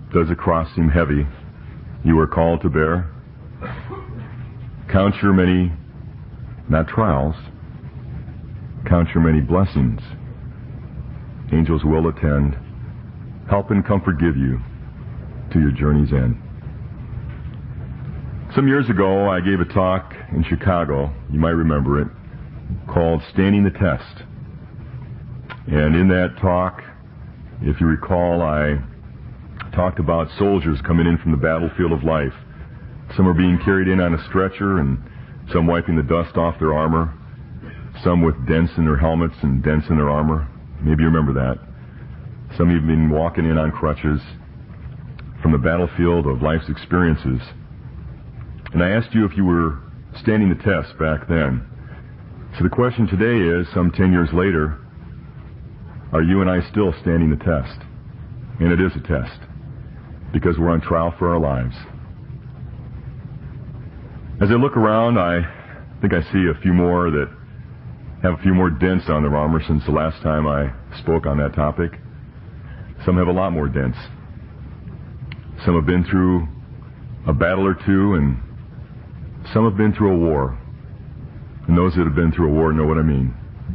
Does the cross seem heavy you are called to bear? Count your many, not trials, count your many blessings. Angels will attend, help and comfort give you to your journey's end. Some years ago, I gave a talk in Chicago, you might remember it, called Standing the Test. And in that talk, if you recall, I talked about soldiers coming in from the battlefield of life. Some are being carried in on a stretcher, and some wiping the dust off their armor, some with dents in their helmets and dents in their armor. Maybe you remember that. Some even been walking in on crutches from the battlefield of life's experiences. And I asked you if you were standing the test back then. So the question today is, some 10 years later, are you and I still standing the test? And it is a test, because we're on trial for our lives. As I look around, I think I see a few more that have a few more dents on their armor since the last time I spoke on that topic. Some have a lot more dents. Some have been through a battle or two, and some have been through a war. And those that have been through a war know what I mean.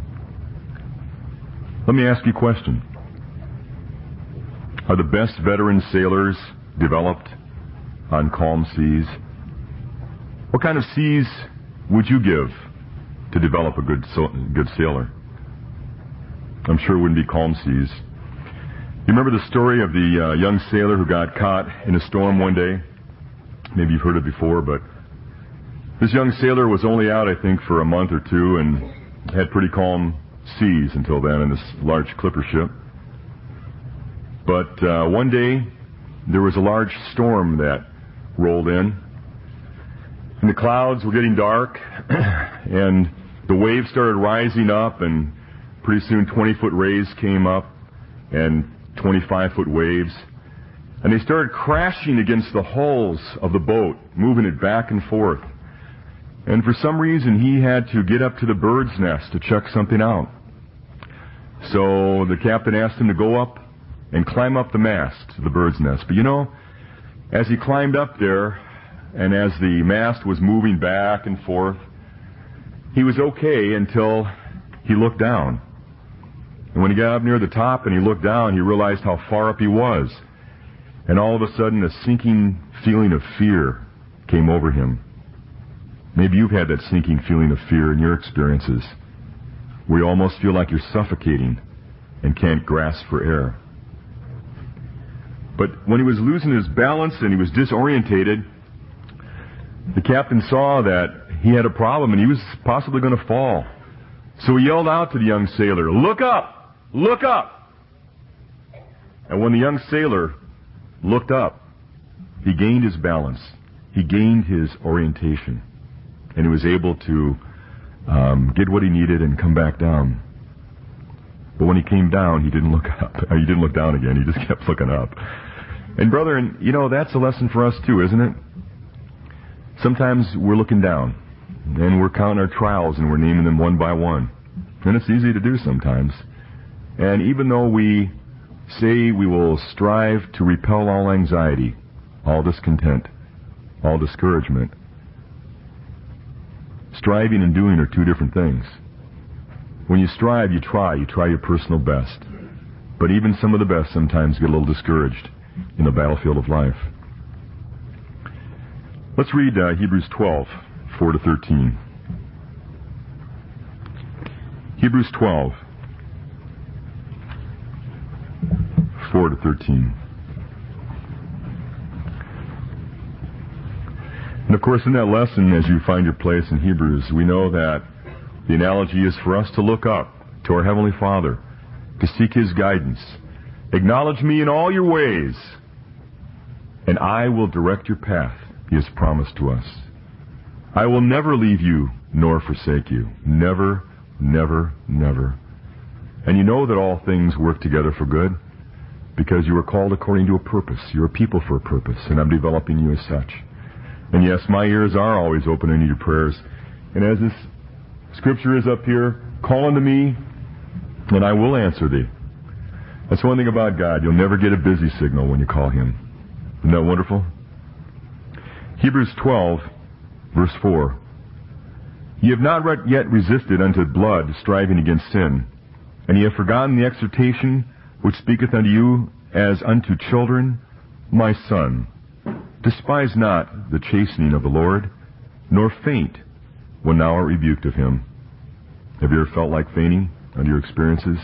Let me ask you a question. Are the best veteran sailors developed on calm seas? What kind of seas would you give to develop a good sailor? I'm sure it wouldn't be calm seas. You remember the story of the young sailor who got caught in a storm one day? Maybe you've heard it before, but this young sailor was only out, I think, for a month or two and had pretty calm seas until then in this large clipper ship. But one day, there was a large storm that rolled in, and the clouds were getting dark, and the waves started rising up, and pretty soon 20-foot rays came up, and 25-foot waves, and they started crashing against the hulls of the boat, moving it back and forth. And for some reason, he had to get up to the bird's nest to check something out. So the captain asked him to go up and climb up the mast to the bird's nest. But you know, as he climbed up there, and as the mast was moving back and forth, he was okay until he looked down. And when he got up near the top and he looked down, he realized how far up he was. And all of a sudden, a sinking feeling of fear came over him. Maybe you've had that sinking feeling of fear in your experiences, where you almost feel like you're suffocating and can't grasp for air. But when he was losing his balance and he was disorientated, the captain saw that he had a problem and he was possibly going to fall. So he yelled out to the young sailor, "Look up! Look up!" And when the young sailor looked up, he gained his balance. He gained his orientation. And he was able to get what he needed and come back down. But when he came down, he didn't look up. He didn't look down again. He just kept looking up. And brethren, you know, that's a lesson for us too, isn't it? Sometimes we're looking down, and we're counting our trials, and we're naming them one by one. And it's easy to do sometimes. And even though we say we will strive to repel all anxiety, all discontent, all discouragement, striving and doing are two different things. When you strive, you try your personal best. But even some of the best sometimes get a little discouraged in the battlefield of life. Let's read Hebrews 12, 4 to 13. Hebrews 12, 4 to 13. And of course, in that lesson, as you find your place in Hebrews, we know that the analogy is for us to look up to our Heavenly Father, to seek His guidance. Acknowledge me in all your ways, and I will direct your path, He has promised to us. I will never leave you nor forsake you. Never, never, never. And you know that all things work together for good, because you are called according to a purpose. You're a people for a purpose, and I'm developing you as such. And yes, my ears are always open to your prayers. And as this scripture is up here, call unto me, and I will answer thee. That's one thing about God. You'll never get a busy signal when you call Him. Isn't that wonderful? Hebrews 12, verse 4. Ye have not yet resisted unto blood, striving against sin. And ye have forgotten the exhortation which speaketh unto you as unto children. My son, despise not the chastening of the Lord, nor faint when thou art rebuked of him. Have you ever felt like fainting under your experiences?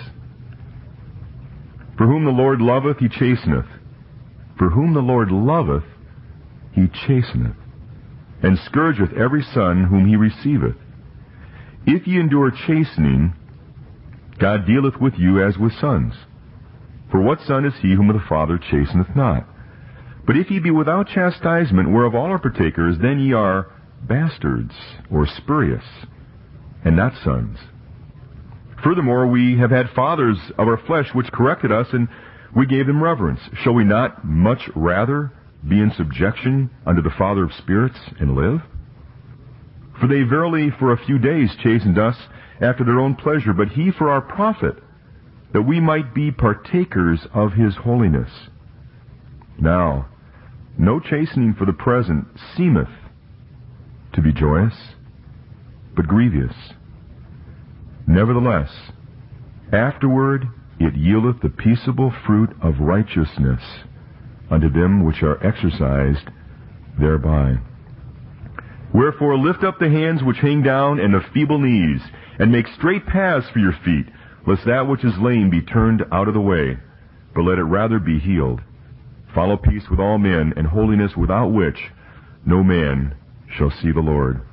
For whom the Lord loveth, he chasteneth. For whom the Lord loveth, he chasteneth, and scourgeth every son whom he receiveth. If ye endure chastening, God dealeth with you as with sons. For what son is he whom the Father chasteneth not? But if ye be without chastisement, whereof all are partakers, then ye are bastards, or spurious, and not sons. Furthermore, we have had fathers of our flesh which corrected us, and we gave them reverence. Shall we not much rather be in subjection unto the Father of spirits, and live? For they verily for a few days chastened us after their own pleasure, but he for our profit, that we might be partakers of his holiness. Now, no chastening for the present seemeth to be joyous, but grievous. Nevertheless, afterward it yieldeth the peaceable fruit of righteousness unto them which are exercised thereby. Wherefore lift up the hands which hang down, and the feeble knees, and make straight paths for your feet, lest that which is lame be turned out of the way, but let it rather be healed. Follow peace with all men, and holiness, without which no man shall see the Lord.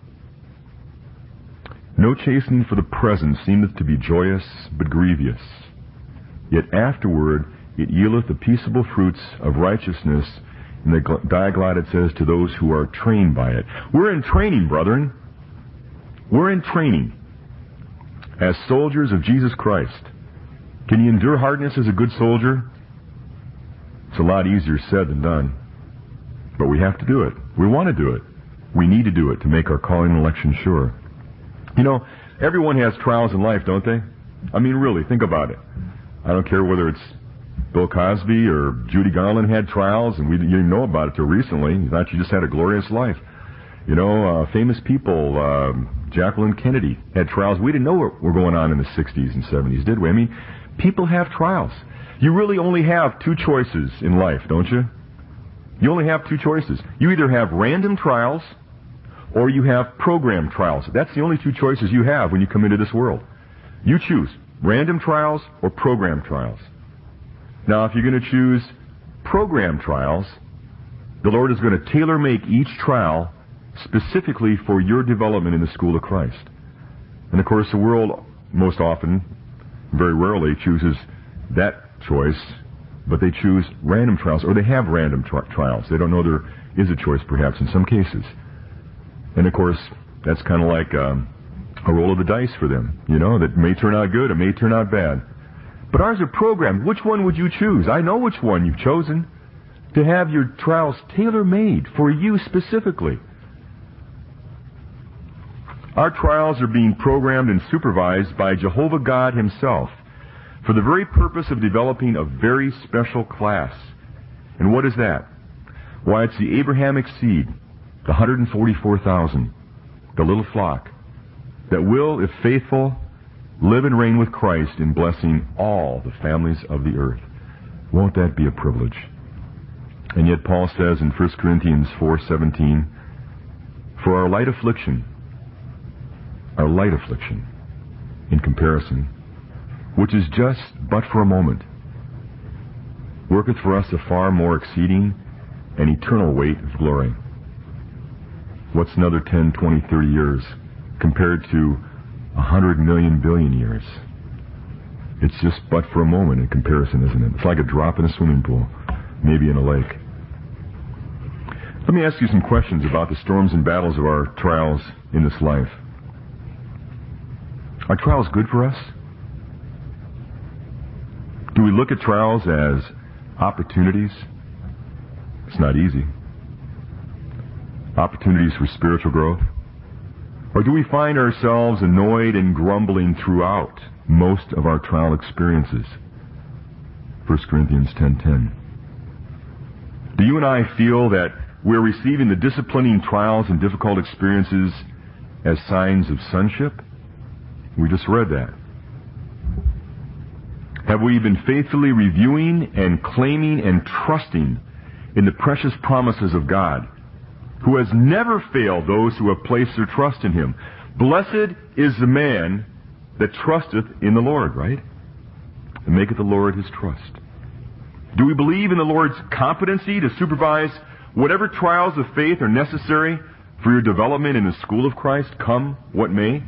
No chastening for the present seemeth to be joyous, but grievous. Yet afterward it yieldeth the peaceable fruits of righteousness. In the Diaglott it says, to those who are trained by it. We're in training, brethren. We're in training as soldiers of Jesus Christ. Can you endure hardness as a good soldier? It's a lot easier said than done. But we have to do it. We want to do it. We need to do it to make our calling and election sure. You know, everyone has trials in life, don't they? I mean, really, think about it. I don't care whether it's Bill Cosby or Judy Garland had trials, and you didn't know about it till recently. You thought you just had a glorious life. You know, famous people, Jacqueline Kennedy had trials. We didn't know what were going on in the 60s and 70s, did we? I mean, people have trials. You really only have two choices in life, don't you? You only have two choices. You either have random trials or you have programmed trials. That's the only two choices you have when you come into this world. You choose random trials or programmed trials. Now, if you're going to choose programmed trials, the Lord is going to tailor-make each trial specifically for your development in the school of Christ. And of course, the world most often, very rarely, chooses that choice, but they choose random trials, or they have random trials. They don't know there is a choice, perhaps, in some cases. And of course, that's kind of like a roll of the dice for them. You know, that may turn out good, it may turn out bad. But ours are programmed. Which one would you choose? I know which one you've chosen. To have your trials tailor-made for you specifically. Our trials are being programmed and supervised by Jehovah God himself for the very purpose of developing a very special class. And what is that? Why, it's the Abrahamic seed, the 144,000, the little flock, that will, if faithful, live and reign with Christ in blessing all the families of the earth. Won't that be a privilege? And yet Paul says in 1 Corinthians 4:17, for our light affliction, in comparison, which is just but for a moment, worketh for us a far more exceeding and eternal weight of glory. What's another 10, 20, 30 years compared to 100 million billion years? It's just but for a moment in comparison, isn't it? It's like a drop in a swimming pool, maybe in a lake. Let me ask you some questions about the storms and battles of our trials in this life. Are trials good for us? Do we look at trials as opportunities? It's not easy. Opportunities for spiritual growth? Or do we find ourselves annoyed and grumbling throughout most of our trial experiences? 1 Corinthians 10:10. Do you and I feel that we're receiving the disciplining trials and difficult experiences as signs of sonship? We just read that. Have we been faithfully reviewing and claiming and trusting in the precious promises of God, who has never failed those who have placed their trust in Him? Blessed is the man that trusteth in the Lord, right? And maketh the Lord his trust. Do we believe in the Lord's competency to supervise whatever trials of faith are necessary for your development in the school of Christ, come what may?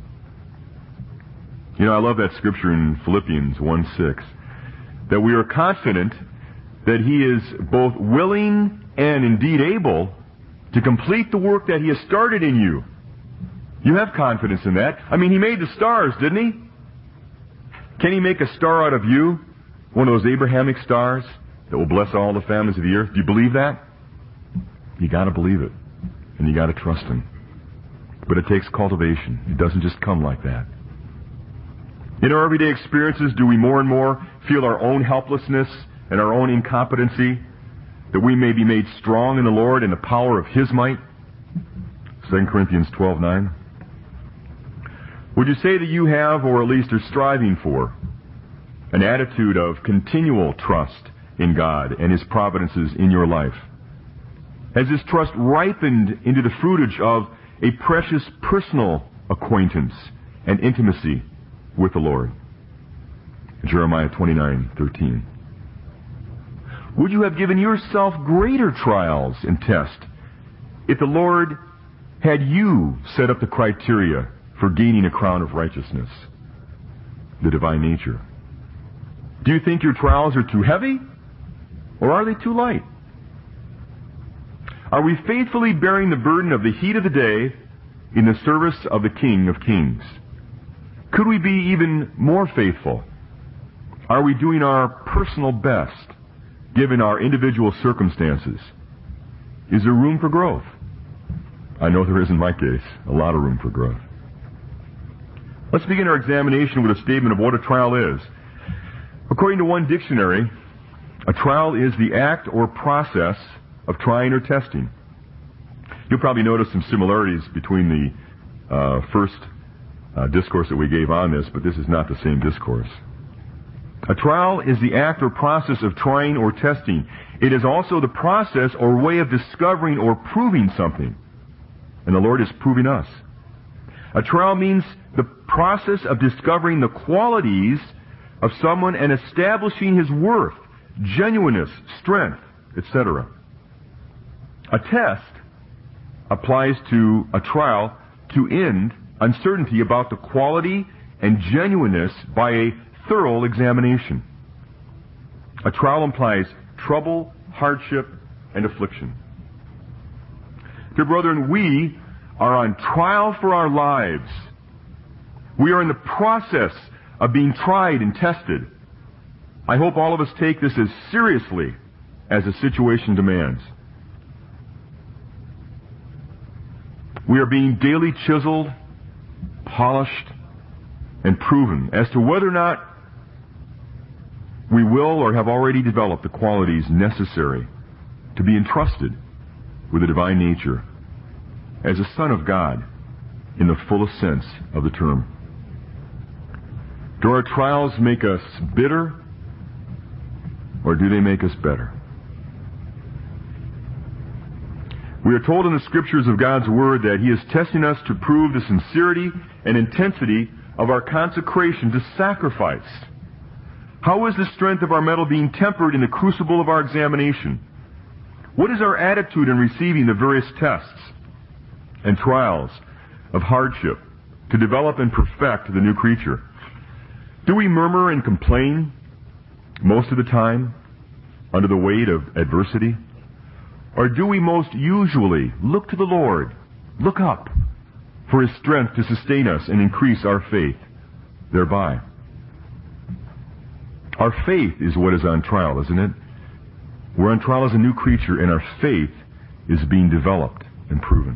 You know, I love that scripture in Philippians 1:6, that we are confident that He is both willing and indeed able to complete the work that He has started in you. You have confidence in that. I mean, He made the stars, didn't He? Can He make a star out of you? One of those Abrahamic stars that will bless all the families of the earth? Do you believe that? You gotta believe it. And you gotta trust Him. But it takes cultivation. It doesn't just come like that. In our everyday experiences, do we more and more feel our own helplessness and our own incompetency, that we may be made strong in the Lord and the power of His might? 2 Corinthians 12:9. Would you say that you have, or at least are striving for, an attitude of continual trust in God and His providences in your life? Has this trust ripened into the fruitage of a precious personal acquaintance and intimacy with the Lord? Jeremiah 29:13. Would you have given yourself greater trials and tests if the Lord had you set up the criteria for gaining a crown of righteousness, the divine nature? Do you think your trials are too heavy, or are they too light? Are we faithfully bearing the burden of the heat of the day in the service of the King of Kings? Could we be even more faithful? Are we doing our personal best, given our individual circumstances? Is there room for growth? I know there is in my case. A lot of room for growth. Let's begin our examination with a statement of what a trial is. According to one dictionary, a trial is the act or process of trying or testing. You'll probably notice some similarities between the first discourse that we gave on this, but this is not the same discourse. A trial is the act or process of trying or testing. It is also the process or way of discovering or proving something. And the Lord is proving us. A trial means the process of discovering the qualities of someone and establishing his worth, genuineness, strength, etc. A test applies to a trial to end uncertainty about the quality and genuineness by a thorough examination. A trial implies trouble, hardship, and affliction. Dear brethren, we are on trial for our lives. We are in the process of being tried and tested. I hope all of us take this as seriously as the situation demands. We are being daily chiseled, polished, and proven as to whether or not we will or have already developed the qualities necessary to be entrusted with the divine nature as a son of God in the fullest sense of the term. Do our trials make us bitter, or do they make us better? We are told in the scriptures of God's Word that He is testing us to prove the sincerity and intensity of our consecration to sacrifice. How is the strength of our metal being tempered in the crucible of our examination? What is our attitude in receiving the various tests and trials of hardship to develop and perfect the new creature? Do we murmur and complain most of the time under the weight of adversity? Or do we most usually look to the Lord, look up for His strength to sustain us and increase our faith thereby? Our faith is what is on trial, isn't it? We're on trial as a new creature, and our faith is being developed and proven.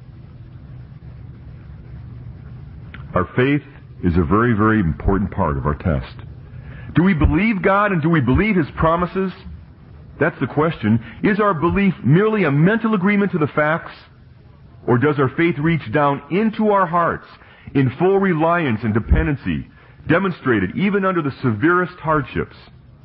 Our faith is a very, very important part of our test. Do we believe God and do we believe His promises That's the question. Is our belief merely a mental agreement to the facts? Or does our faith reach down into our hearts in full reliance and dependency, demonstrated even under the severest hardships?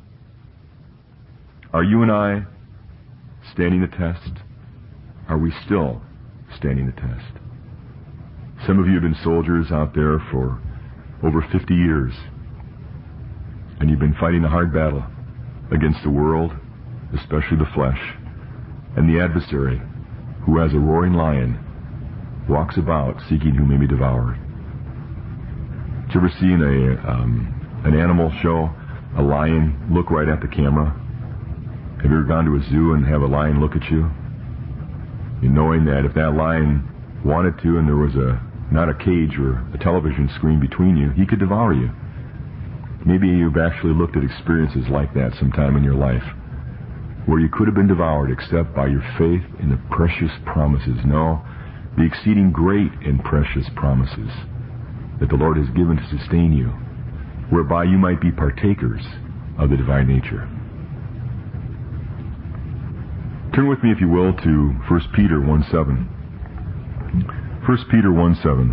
Are you and I standing the test? Are we still standing the test? Some of you have been soldiers out there for over 50 years, and you've been fighting a hard battle against the world, especially the flesh, and the adversary, who as a roaring lion walks about seeking whom he may devour. Did you ever see in an animal show a lion look right at the camera? Have you ever gone to a zoo and have a lion look at you? You knowing that if that lion wanted to and there was not a cage or a television screen between you, he could devour you. Maybe you've actually looked at experiences like that sometime in your life, where you could have been devoured except by your faith in the precious promises. No, the exceeding great and precious promises that the Lord has given to sustain you, whereby you might be partakers of the divine nature. Turn with me, if you will, to 1 Peter 1:7. 1 Peter 1:7.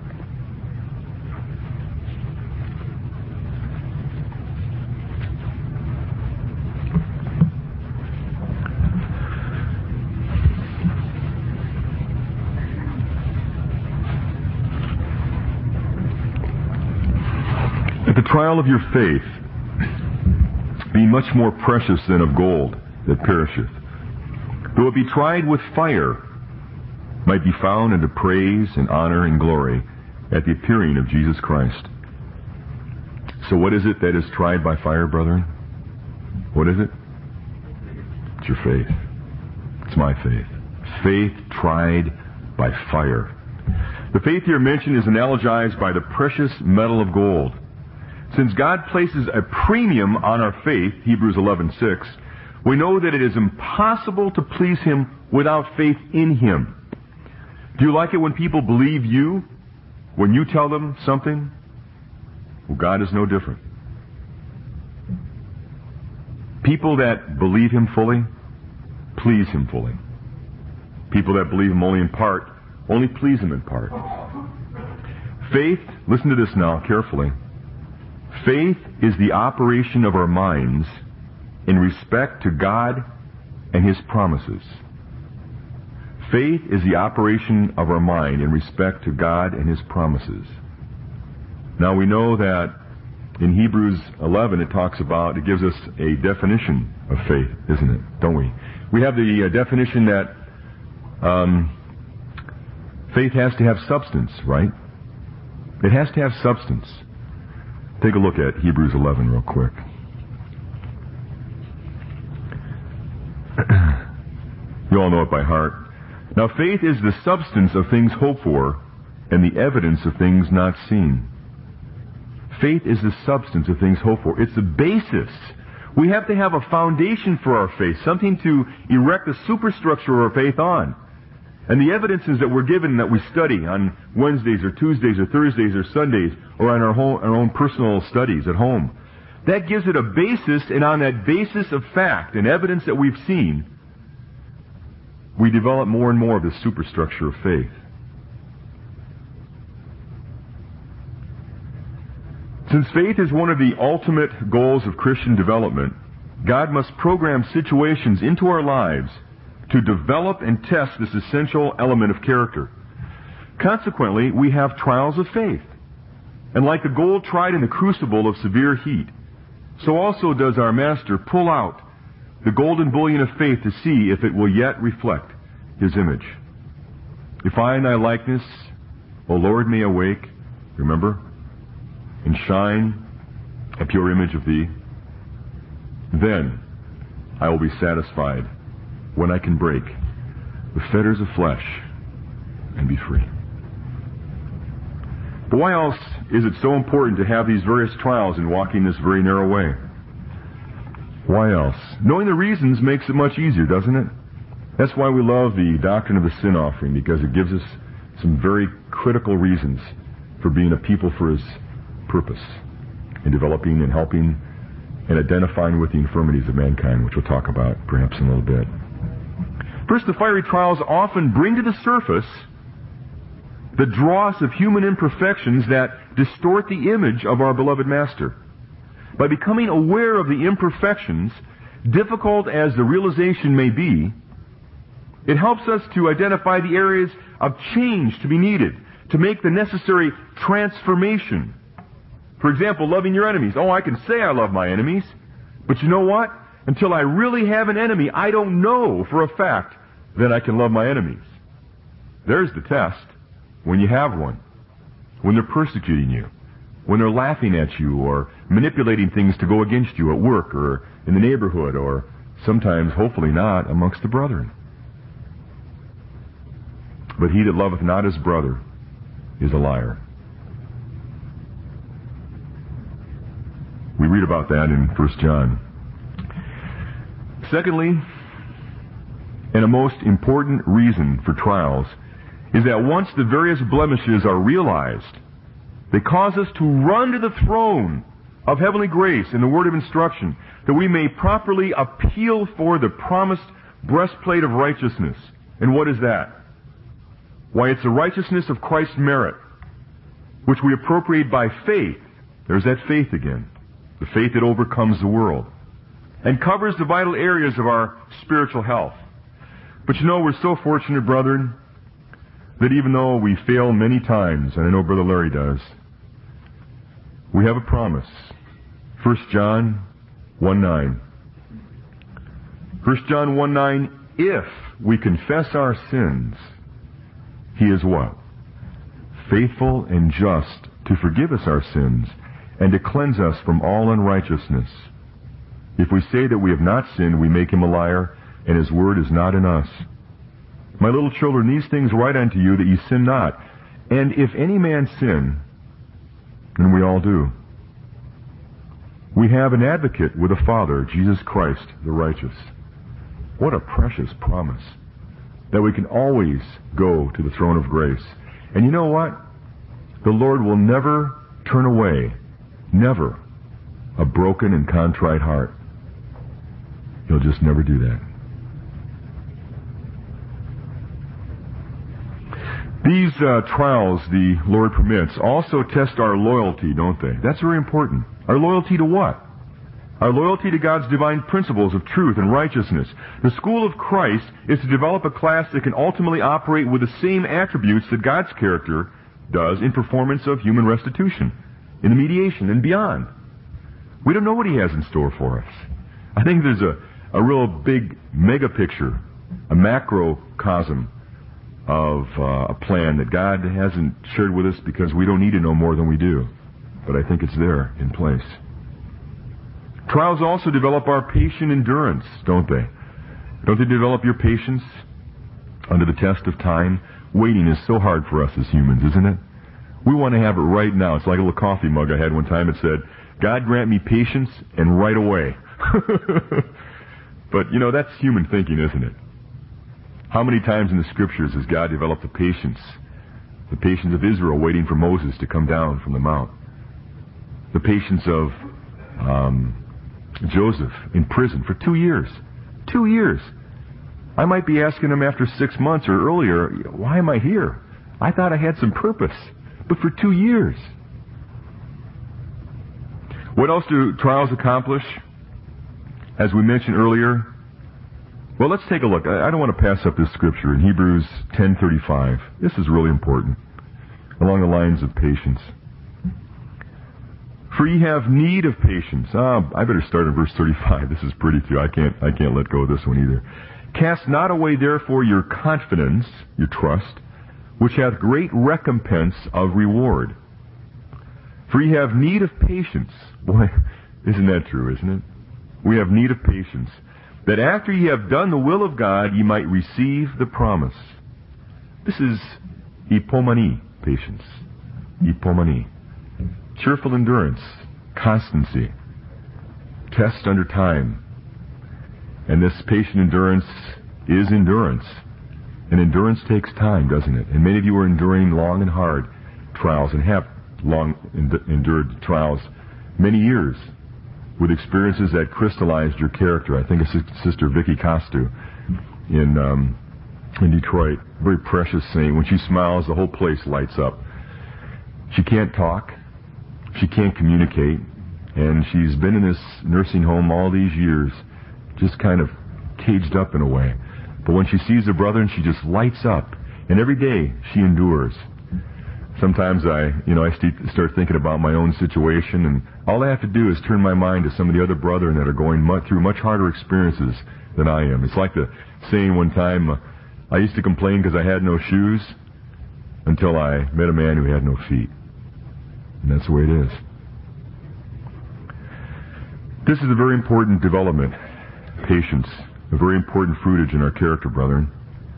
The trial of your faith, being much more precious than of gold that perisheth, though it be tried with fire, might be found unto praise and honor and glory at the appearing of Jesus Christ. So what is it that is tried by fire, brethren? What is it? It's your faith. It's my faith. Faith tried by fire. The faith here mentioned is analogized by the precious metal of gold. Since God places a premium on our faith, Hebrews 11:6, we know that it is impossible to please Him without faith in Him. Do you like it when people believe you, when you tell them something? Well, God is no different. People that believe Him fully, please Him fully. People that believe Him only in part, only please Him in part. Faith, listen to this now carefully. Faith is the operation of our minds in respect to God and His promises. Faith is the operation of our mind in respect to God and His promises. Now we know that in Hebrews 11 it gives us a definition of faith, isn't it? Don't we? We have the definition that faith has to have substance, right? It has to have substance. Take a look at Hebrews 11 real quick. You all know it by heart. Now faith is the substance of things hoped for and the evidence of things not seen. Faith is the substance of things hoped for. It's the basis. We have to have a foundation for our faith, something to erect the superstructure of our faith on. And the evidences that we're given that we study on Wednesdays or Tuesdays or Thursdays or Sundays or on our own personal studies at home, that gives it a basis, and on that basis of fact and evidence that we've seen, we develop more and more of the superstructure of faith. Since faith is one of the ultimate goals of Christian development, God must program situations into our lives to develop and test this essential element of character. Consequently, we have trials of faith. And like the gold tried in the crucible of severe heat, so also does our Master pull out the golden bullion of faith to see if it will yet reflect His image. If I in thy likeness, O Lord, may awake, remember, and shine a pure image of thee, then I will be satisfied when I can break the fetters of flesh and be free. But why else is it so important to have these various trials in walking this very narrow way? Why else? Knowing the reasons makes it much easier, doesn't it? That's why we love the doctrine of the sin offering, because it gives us some very critical reasons for being a people for His purpose in developing and helping and identifying with the infirmities of mankind, which we'll talk about perhaps in a little bit. First, the fiery trials often bring to the surface the dross of human imperfections that distort the image of our beloved Master. By becoming aware of the imperfections, difficult as the realization may be, it helps us to identify the areas of change to be needed, to make the necessary transformation. For example, loving your enemies. Oh, I can say I love my enemies, but you know what? Until I really have an enemy, I don't know for a fact that I can love my enemies. There's the test. When you have one, when they're persecuting you, when they're laughing at you or manipulating things to go against you at work or in the neighborhood or sometimes, hopefully not, amongst the brethren. But he that loveth not his brother is a liar. We read about that in 1 John. Secondly, and a most important reason for trials, is that once the various blemishes are realized, they cause us to run to the throne of heavenly grace and the word of instruction, that we may properly appeal for the promised breastplate of righteousness. And what is that? Why, it's the righteousness of Christ's merit, which we appropriate by faith. There's that faith again. The faith that overcomes the world. And covers the vital areas of our spiritual health. But you know, we're so fortunate, brethren, that even though we fail many times, and I know Brother Larry does, we have a promise. 1 John 1:9. 1 John 1:9, if we confess our sins, he is what? Faithful and just to forgive us our sins and to cleanse us from all unrighteousness. If we say that we have not sinned, we make him a liar, and his word is not in us. My little children, these things write unto you that ye sin not. And if any man sin, and we all do, we have an advocate with the Father, Jesus Christ, the righteous. What a precious promise, that we can always go to the throne of grace. And you know what? The Lord will never turn away, never, a broken and contrite heart. He'll just never do that. These trials the Lord permits also test our loyalty, don't they? That's very important. Our loyalty to what? Our loyalty to God's divine principles of truth and righteousness. The school of Christ is to develop a class that can ultimately operate with the same attributes that God's character does in performance of human restitution, in the mediation and beyond. We don't know what he has in store for us. I think there's a real big mega picture, a macrocosm of a plan that God hasn't shared with us because we don't need to know more than we do. But I think it's there in place. Trials also develop our patient endurance, don't they? Don't they develop your patience under the test of time? Waiting is so hard for us as humans, isn't it? We want to have it right now. It's like a little coffee mug I had one time. It said, God grant me patience and right away. But, you know, that's human thinking, isn't it? How many times in the Scriptures has God developed the patience of Israel waiting for Moses to come down from the mount? The patience of Joseph in prison for 2 years. 2 years. I might be asking him after 6 months or earlier, why am I here? I thought I had some purpose. But for 2 years. What else do trials accomplish? As we mentioned earlier, well, let's take a look. I don't want to pass up this scripture in Hebrews 10:35. This is really important, along the lines of patience. For ye have need of patience. I better start in verse 35. This is pretty too. I can't let go of this one either. Cast not away therefore your confidence, your trust, which hath great recompense of reward. For ye have need of patience. Boy, isn't that true, isn't it? We have need of patience, that after ye have done the will of God, ye might receive the promise. This is epomani, patience. Epomani. Cheerful endurance, constancy, test under time. And this patient endurance is endurance. And endurance takes time, doesn't it? And many of you are enduring long and hard trials and have long endured trials many years. with experiences that crystallized your character. I think of Sister Vicky Costu in Detroit. Very precious saint. When she smiles, the whole place lights up. She can't talk. She can't communicate. And she's been in this nursing home all these years, just kind of caged up in a way. But when she sees her brother, and she just lights up. And every day she endures. Sometimes I start thinking about my own situation, and all I have to do is turn my mind to some of the other brethren that are going through much harder experiences than I am. It's like the saying one time, I used to complain because I had no shoes until I met a man who had no feet. And that's the way it is. This is a very important development, patience, a very important fruitage in our character, brethren.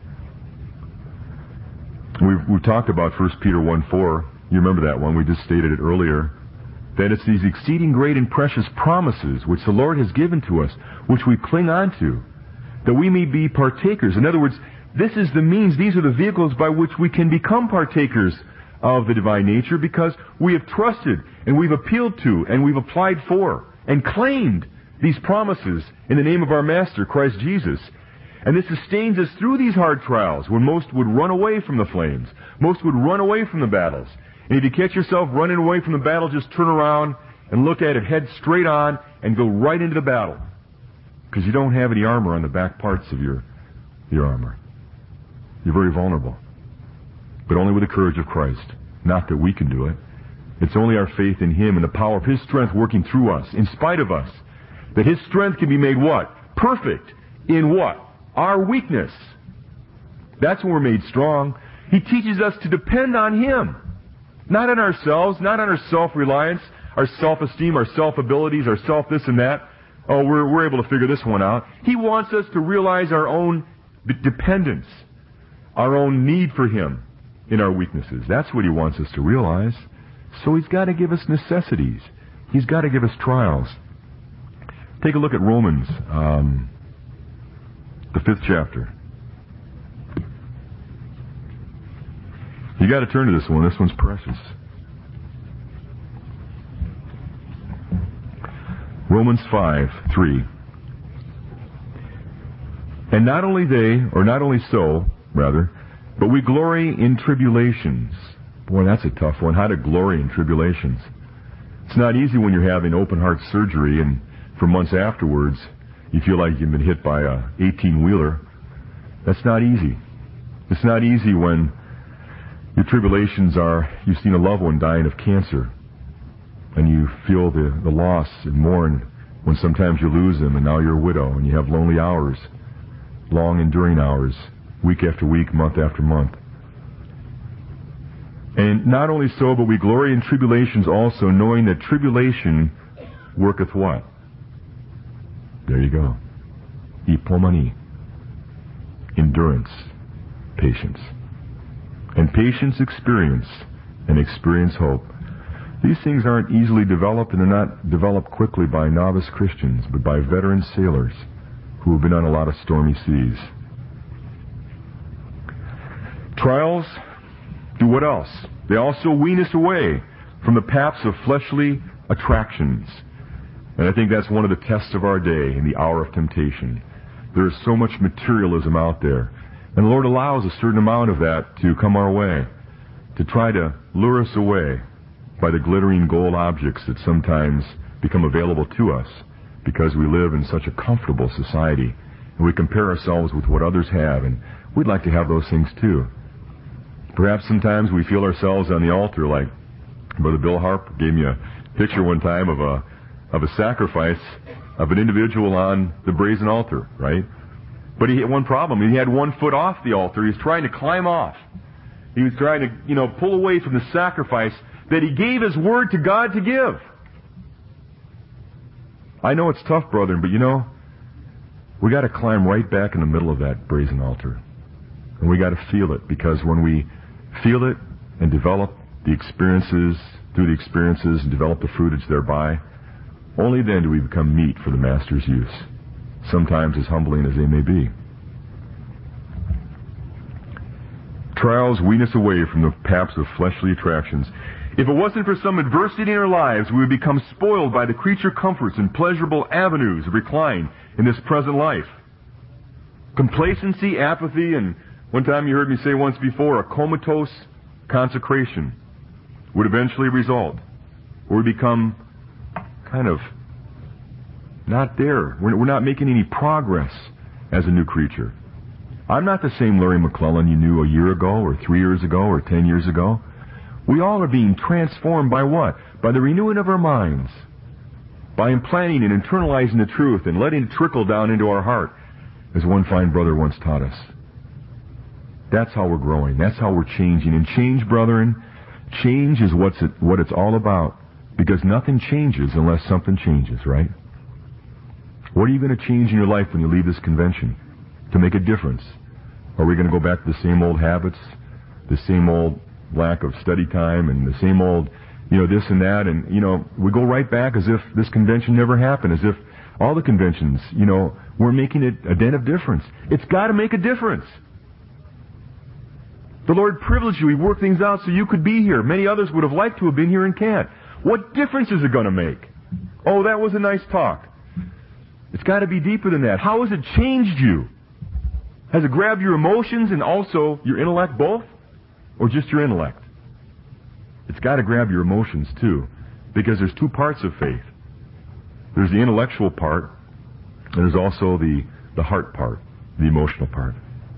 We've talked about 1 Peter 1:4. You remember that one. We just stated it earlier. That it's these exceeding great and precious promises which the Lord has given to us, which we cling on to, that we may be partakers. In other words, this is the means, these are the vehicles by which we can become partakers of the divine nature, because we have trusted and we've appealed to and we've applied for and claimed these promises in the name of our Master, Christ Jesus. And this sustains us through these hard trials when most would run away from the flames. Most would run away from the battles. And if you catch yourself running away from the battle, just turn around and look at it, head straight on, and go right into the battle. Because you don't have any armor on the back parts of your armor. You're very vulnerable. But only with the courage of Christ. Not that we can do it. It's only our faith in Him and the power of His strength working through us, in spite of us, that His strength can be made what? Perfect. In what? Our weakness. That's when we're made strong. He teaches us to depend on Him. Not on ourselves, not on our self-reliance, our self-esteem, our self-abilities, our self-this and that. Oh, we're able to figure this one out. He wants us to realize our own dependence, our own need for Him in our weaknesses. That's what He wants us to realize. So He's got to give us necessities. He's got to give us trials. Take a look at Romans, the 5th chapter. You got to turn to this one. This one's precious. Romans 5:3. And not only so, but we glory in tribulations. Boy, that's a tough one. How to glory in tribulations. It's not easy when you're having open heart surgery and for months afterwards you feel like you've been hit by a 18-wheeler. That's not easy. It's not easy when your tribulations are you've seen a loved one dying of cancer and you feel the loss and mourn when sometimes you lose them and now you're a widow and you have lonely hours, long enduring hours, week after week, month after month. And not only so, but we glory in tribulations also, knowing that tribulation worketh what? There you go. Ipomani. Endurance. Patience. And patience experience. And experience hope. These things aren't easily developed, and they're not developed quickly by novice Christians, but by veteran sailors who have been on a lot of stormy seas. Trials do what else? They also wean us away from the paths of fleshly attractions. And I think that's one of the tests of our day in the hour of temptation. There is so much materialism out there. And the Lord allows a certain amount of that to come our way, to try to lure us away by the glittering gold objects that sometimes become available to us because we live in such a comfortable society. And we compare ourselves with what others have, and we'd like to have those things too. Perhaps sometimes we feel ourselves on the altar, like Brother Bill Harp gave me a picture one time of a sacrifice of an individual on the brazen altar, right? But he had one problem. He had 1 foot off the altar. He was trying to climb off. He was trying to, pull away from the sacrifice that he gave his word to God to give. I know it's tough, brethren, but we got to climb right back in the middle of that brazen altar. And we got to feel it, because when we feel it and develop the experiences, through the experiences, and develop the fruitage thereby, only then do we become meat for the Master's use, sometimes as humbling as they may be. Trials wean us away from the paths of fleshly attractions. If it wasn't for some adversity in our lives, we would become spoiled by the creature comforts and pleasurable avenues of recline in this present life. Complacency, apathy, and one time you heard me say once before, a comatose consecration would eventually result. Or we become kind of not there. We're not making any progress as a new creature. I'm not the same Larry McClellan you knew a year ago or 3 years ago or 10 years ago. We all are being transformed by what? By the renewing of our minds. By implanting and internalizing the truth and letting it trickle down into our heart, as one fine brother once taught us. That's how we're growing. That's how we're changing. And change, brethren, change is what it's all about. Because nothing changes unless something changes, right? What are you going to change in your life when you leave this convention to make a difference? Are we going to go back to the same old habits, the same old lack of study time, and the same old, this and that, and, we go right back as if this convention never happened, as if all the conventions, we're making it a dent of difference. It's got to make a difference. The Lord privileged you. He worked things out so you could be here. Many others would have liked to have been here and can't. What difference is it going to make? Oh, that was a nice talk. It's got to be deeper than that. How has it changed you? Has it grabbed your emotions and also your intellect both? Or just your intellect? It's got to grab your emotions too. Because there's two parts of faith. There's the intellectual part, and there's also the heart part, the emotional part.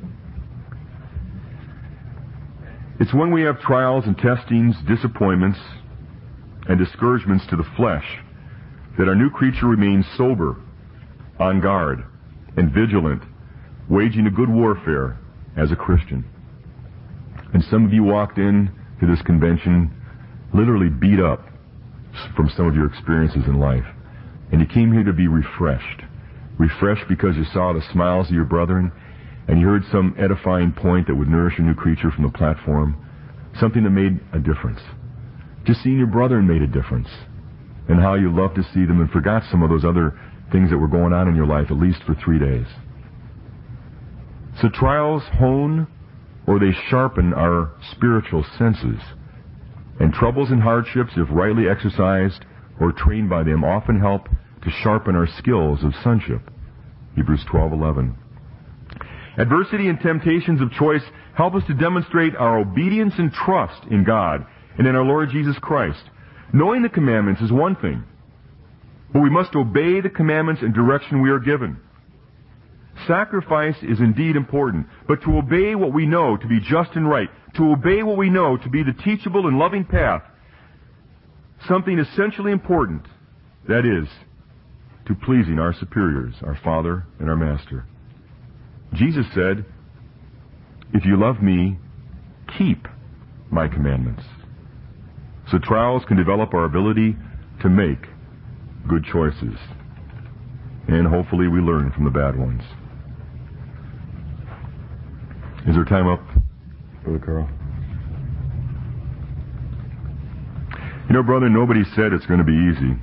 It's when we have trials and testings, disappointments, and discouragements to the flesh that our new creature remains sober, on guard, and vigilant, waging a good warfare as a Christian. And some of you walked in to this convention literally beat up from some of your experiences in life. And you came here to be refreshed. Refreshed because you saw the smiles of your brethren, and you heard some edifying point that would nourish a new creature from the platform. Something that made a difference. Just seeing your brethren made a difference. And how you loved to see them and forgot some of those other things that were going on in your life, at least for 3 days. So trials hone or they sharpen our spiritual senses. And troubles and hardships, if rightly exercised or trained by them, often help to sharpen our skills of sonship. Hebrews 12:11. Adversity and temptations of choice help us to demonstrate our obedience and trust in God and in our Lord Jesus Christ. Knowing the commandments is one thing, but we must obey the commandments and direction we are given. Sacrifice is indeed important, but to obey what we know to be just and right, to obey what we know to be the teachable and loving path, something essentially important, that is, to pleasing our superiors, our Father and our Master. Jesus said, "If you love me, keep my commandments." So trials can develop our ability to make good choices. And hopefully we learn from the bad ones. Is there time up, Brother Carl? Brother, nobody said it's going to be easy.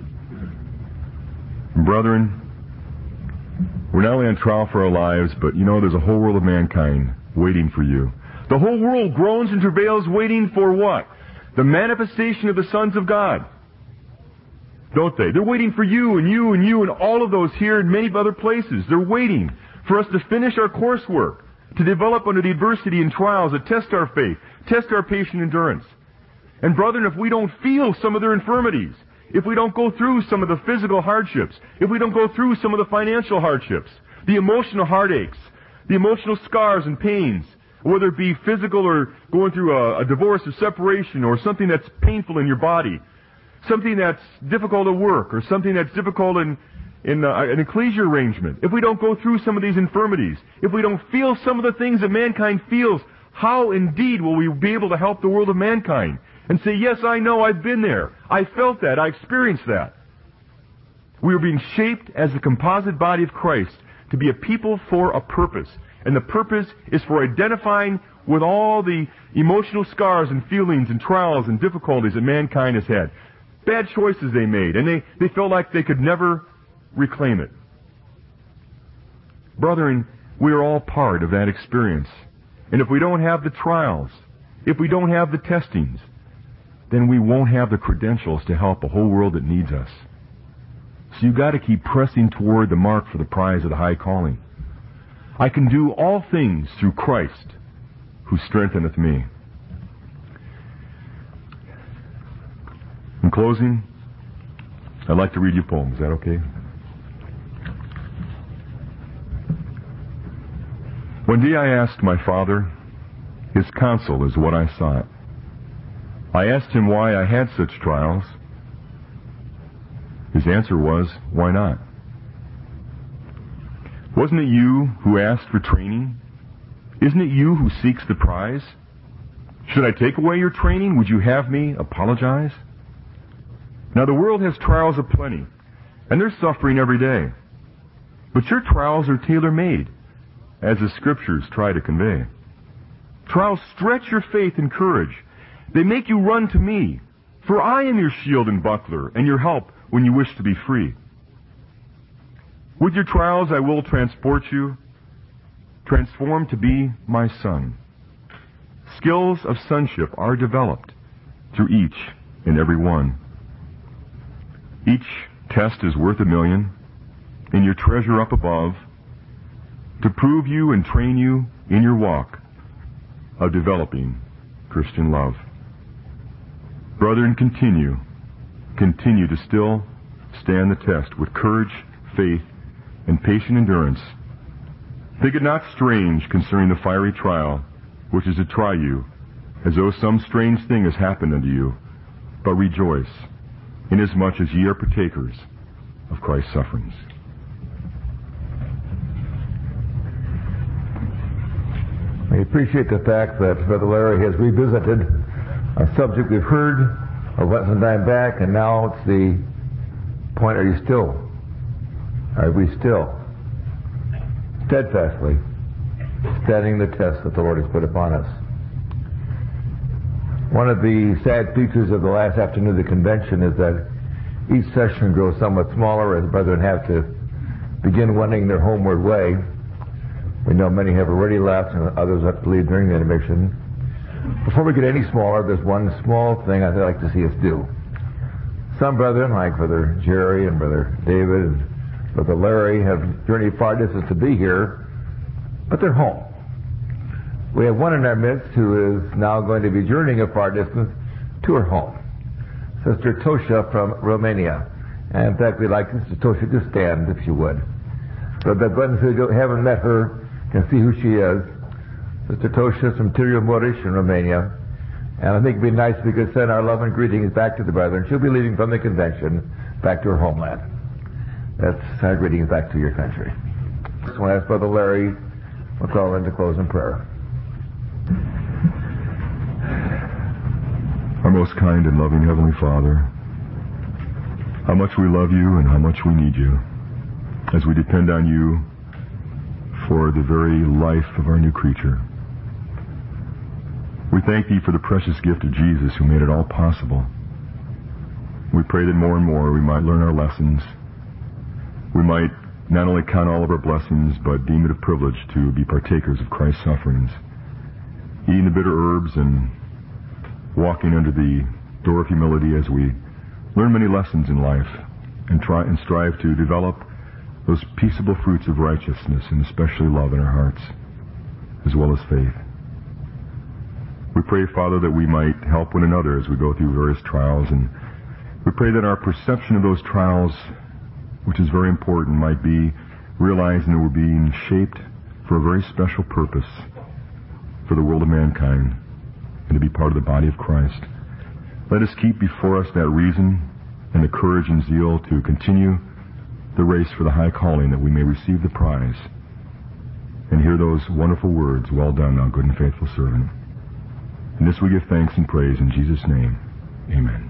Brethren, we're not only on trial for our lives, but there's a whole world of mankind waiting for you. The whole world groans and travails waiting for what? The manifestation of the sons of God. Don't they? They're waiting for you and you and you and all of those here and many other places. They're waiting for us to finish our coursework, to develop under the adversity and trials that test our faith, test our patient endurance. And brethren, if we don't feel some of their infirmities, if we don't go through some of the physical hardships, if we don't go through some of the financial hardships, the emotional heartaches, the emotional scars and pains, whether it be physical or going through a divorce or separation or something that's painful in your body, something that's difficult at work or something that's difficult in an ecclesia arrangement, if we don't go through some of these infirmities, if we don't feel some of the things that mankind feels, how indeed will we be able to help the world of mankind? And say, yes, I know, I've been there. I felt that. I experienced that. We are being shaped as the composite body of Christ to be a people for a purpose. And the purpose is for identifying with all the emotional scars and feelings and trials and difficulties that mankind has had. Bad choices they made, and they felt like they could never reclaim it. Brethren, we are all part of that experience. And if we don't have the trials, if we don't have the testings, then we won't have the credentials to help a whole world that needs us. So you've got to keep pressing toward the mark for the prize of the high calling. I can do all things through Christ who strengtheneth me. In closing, I'd like to read you a poem. Is that okay? One day I asked my father, his counsel is what I sought. I asked him why I had such trials. His answer was, why not? Wasn't it you who asked for training? Isn't it you who seeks the prize? Should I take away your training? Would you have me apologize? Now the world has trials aplenty, and they're suffering every day. But your trials are tailor-made, as the Scriptures try to convey. Trials stretch your faith and courage. They make you run to me, for I am your shield and buckler, and your help when you wish to be free. With your trials I will transport you, transform to be my son. Skills of sonship are developed through each and every one. Each test is worth $1 million, and your treasure up above, to prove you and train you in your walk of developing Christian love. Brethren, continue to still stand the test with courage, faith, and patient endurance. Think it not strange concerning the fiery trial, which is to try you, as though some strange thing has happened unto you, but rejoice, inasmuch as ye are partakers of Christ's sufferings. We appreciate the fact that Brother Larry has revisited a subject we've heard a some time back, and now it's the point, are we still steadfastly standing the test that the Lord has put upon us? One of the sad features of the last afternoon of the convention is that each session grows somewhat smaller as brethren have to begin wending their homeward way. We know many have already left and others have to leave during the intermission. Before we get any smaller, there's one small thing I'd like to see us do. Some brethren, like Brother Jerry and Brother David and Brother Larry, have journeyed far distance to be here, but they're home. We have one in our midst who is now going to be journeying a far distance to her home, Sister Tosha from Romania. And in fact, we'd like Sister Tosha to stand, if you would. So the brothers who haven't met her can see who she is. Sister Tosha is from Târgu Mureș in Romania. And I think it would be nice if we could send our love and greetings back to the brethren. She'll be leaving from the convention back to her homeland. That's our greetings back to your country. So I'll ask Brother Larry McClellan to close in prayer. Our most kind and loving Heavenly Father, how much we love you and how much we need you as we depend on you for the very life of our new creature. We thank thee for the precious gift of Jesus who made it all possible. We pray that more and more we might learn our lessons. We might not only count all of our blessings, but deem it a privilege to be partakers of Christ's sufferings, eating the bitter herbs and walking under the door of humility as we learn many lessons in life and try and strive to develop those peaceable fruits of righteousness and especially love in our hearts, as well as faith. We pray, Father, that we might help one another as we go through various trials, and we pray that our perception of those trials, which is very important, might be realizing that we're being shaped for a very special purpose for the world of mankind and to be part of the body of Christ. Let us keep before us that reason and the courage and zeal to continue the race for the high calling, that we may receive the prize and hear those wonderful words, well done, thou good and faithful servant. And this we give thanks and praise in Jesus' name. Amen.